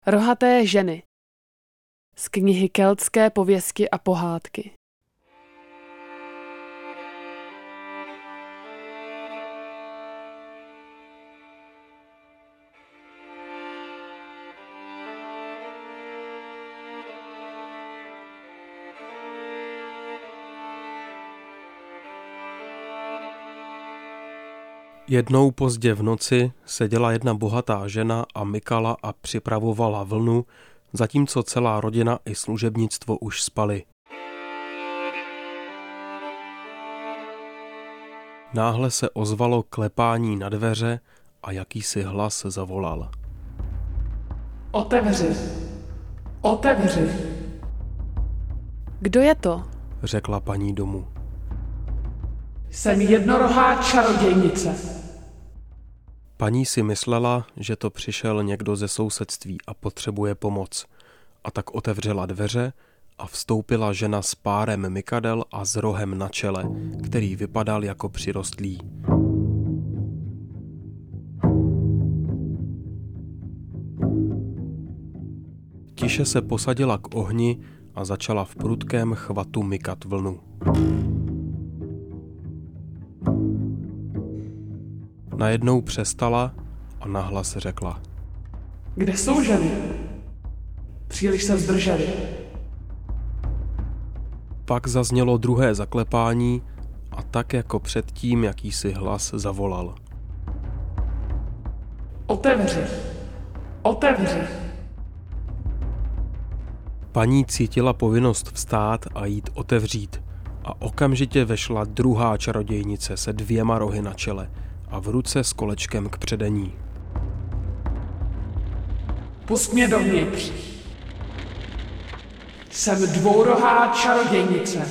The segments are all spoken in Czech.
Rohaté ženy z knihy Keltské pověsti a pohádky. Jednou pozdě v noci seděla jedna bohatá žena a mykala a připravovala vlnu, zatímco celá rodina i služebnictvo už spali. Náhle se ozvalo klepání na dveře a jakýsi hlas zavolal. Otevři! Otevři! Kdo je to? Řekla paní domu. Jsem jednorohá čarodějnice. Paní si myslela, že to přišel někdo ze sousedství a potřebuje pomoc. A tak otevřela dveře a vstoupila žena s párem mykadel a s rohem na čele, který vypadal jako přirostlý. Tiše se posadila k ohni a začala v prudkém chvatu mykat vlnu. Najednou přestala a nahlas řekla. Kde jsou ženy? Příliš se zdrželi. Pak zaznělo druhé zaklepání a tak jako předtím jakýsi hlas zavolal. Otevři! Otevři! Paní cítila povinnost vstát a jít otevřít a okamžitě vešla druhá čarodějnice se 2 rohy na čele a v ruce s kolečkem k předení. Pust mě dovnitř. Jsem dvourohá čarodějnice.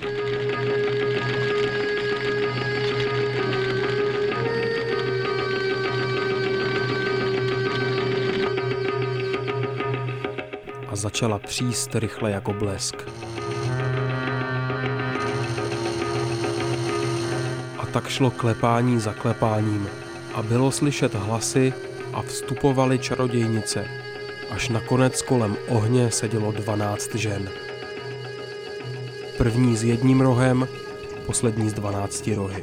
A začala příst rychle jako blesk. A tak šlo klepání za klepáním a bylo slyšet hlasy a vstupovaly čarodějnice, až nakonec kolem ohně sedělo 12 žen. První s 1 rohem, poslední s 12 rohy.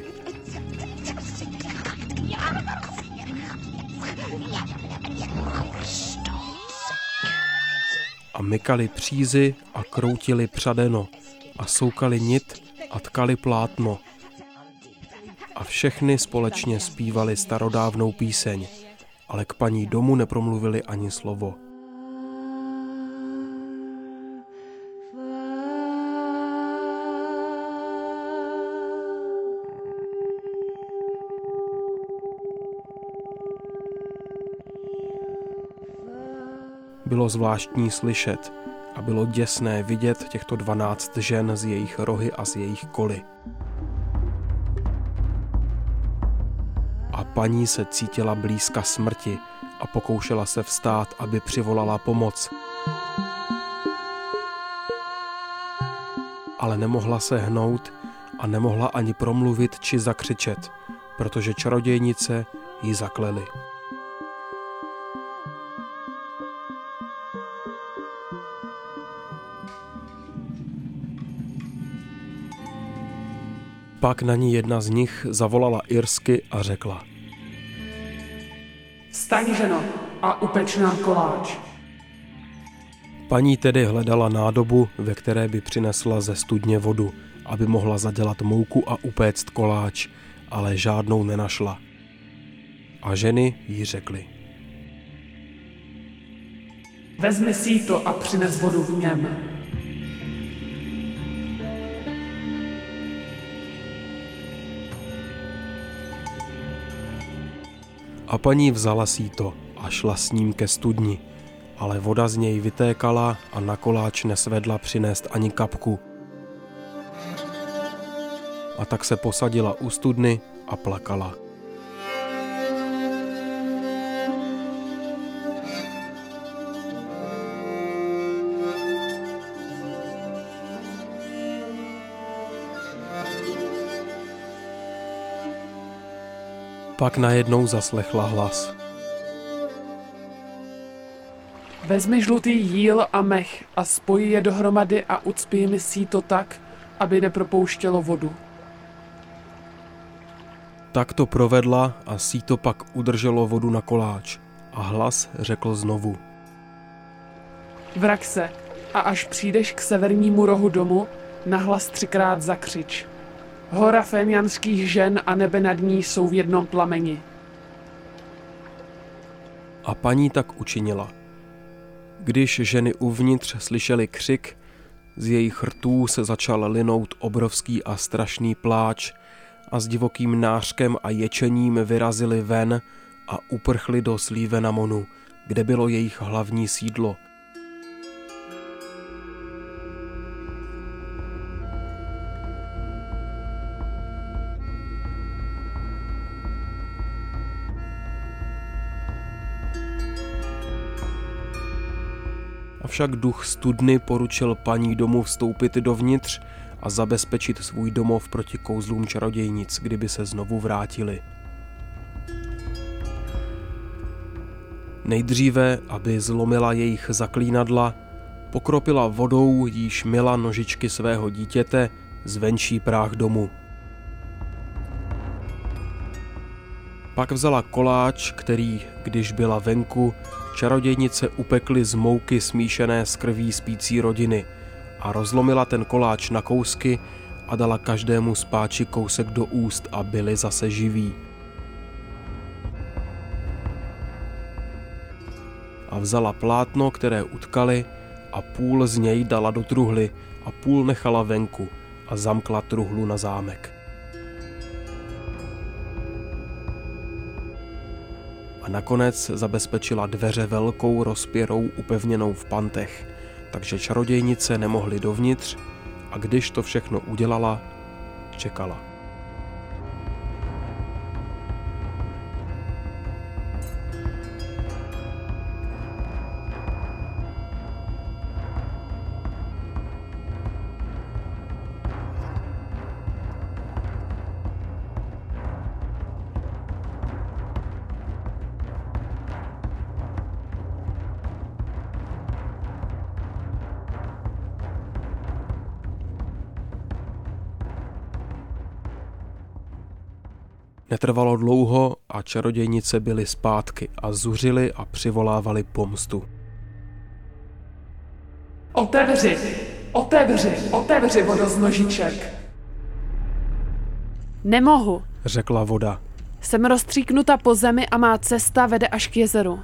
A mykali přízy a kroutili přadeno a soukali nit a tkali plátno. A všechny společně zpívali starodávnou píseň, ale k paní domu nepromluvili ani slovo. Bylo zvláštní slyšet a bylo děsné vidět těchto 12 žen z jejich rohy a z jejich koly. A paní se cítila blízka smrti a pokoušela se vstát, aby přivolala pomoc. Ale nemohla se hnout a nemohla ani promluvit či zakřičet, protože čarodějnice ji zaklely. Pak na ní jedna z nich zavolala irsky a řekla. Vstaň, ženo, a upeč nám koláč. Paní tedy hledala nádobu, ve které by přinesla ze studně vodu, aby mohla zadělat mouku a upéct koláč, ale žádnou nenašla. A ženy jí řekly. Vezmi síto a přines vodu v něm. A paní vzala síto a šla s ním ke studni, ale voda z něj vytékala a na koláč nesvedla přinést ani kapku. A tak se posadila u studny a plakala. Pak najednou zaslechla hlas. Vezmi žlutý jíl a mech a spojí je dohromady a ucpí mi síto tak, aby nepropouštělo vodu. Tak to provedla a síto pak udrželo vodu na koláč a hlas řekl znovu. Vrať se a až přijdeš k severnímu rohu domu, nahlas 3krát zakřič. Hora fénianských žen a nebe nad ní jsou v jednom plameni. A paní tak učinila. Když ženy uvnitř slyšely křik, z jejich rtů se začal linout obrovský a strašný pláč a s divokým nářkem a ječením vyrazili ven a uprchli do Slívenamonu, kde bylo jejich hlavní sídlo. Avšak duch studny poručil paní domu vstoupit dovnitř a zabezpečit svůj domov proti kouzlům čarodějnic, kdyby se znovu vrátili. Nejdříve, aby zlomila jejich zaklínadla, pokropila vodou, jíž myla nožičky svého dítěte, zvenčí práh domu. Pak vzala koláč, který, když byla venku, čarodějnice upekly z mouky smíšené s krví spící rodiny a rozlomila ten koláč na kousky a dala každému spáči kousek do úst a byli zase živí. A vzala plátno, které utkali, a půl z něj dala do truhly a půl nechala venku a zamkla truhlu na zámek. A nakonec zabezpečila dveře velkou rozpěrou upevněnou v pantech, takže čarodějnice nemohly dovnitř a když to všechno udělala, čekala. Netrvalo dlouho a čarodějnice byly zpátky a zuřily a přivolávali pomstu. Otevři! Otevři! Otevři, vodo z nožiček! Nemohu. Řekla voda. Jsem rozstříknuta po zemi a má cesta vede až k jezeru.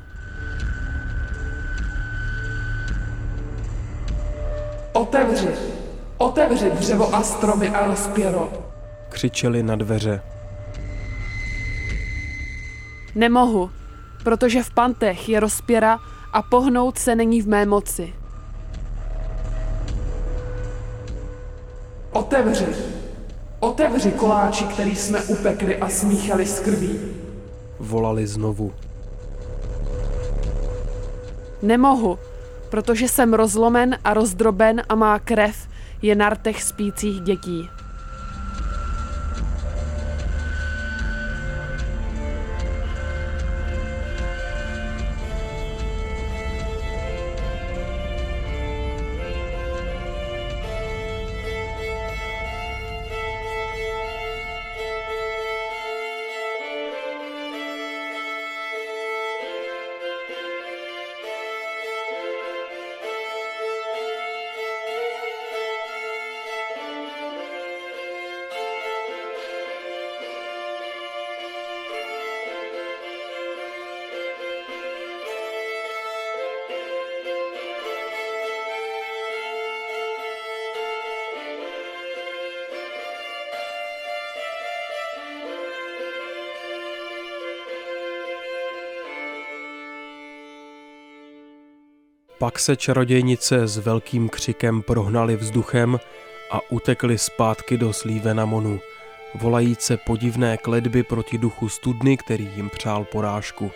Otevři! Otevři dřevo a stromy a rozpěro! Křičeli na dveře. Nemohu, protože v pantech je rozpěra a pohnout se není v mé moci. Otevři! Otevři koláči, který jsme upekli a smíchali s krví! Volali znovu. Nemohu, protože jsem rozlomen a rozdroben a má krev je na rtech spících dětí. Pak se čarodějnice s velkým křikem prohnaly vzduchem a utekly zpátky do Slívenamonu, volajíce podivné kletby proti duchu studny, který jim přál porážku.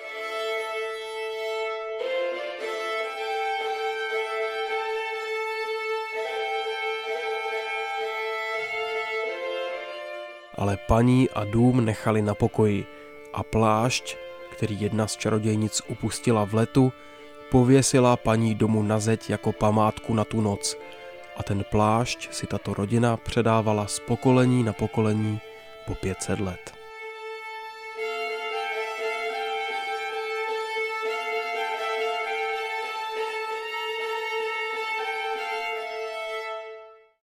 Ale paní a dům nechali na pokoji a plášť, který jedna z čarodějnic upustila v letu, pověsila paní domu na zeď jako památku na tu noc a ten plášť si tato rodina předávala z pokolení na pokolení po 500 let.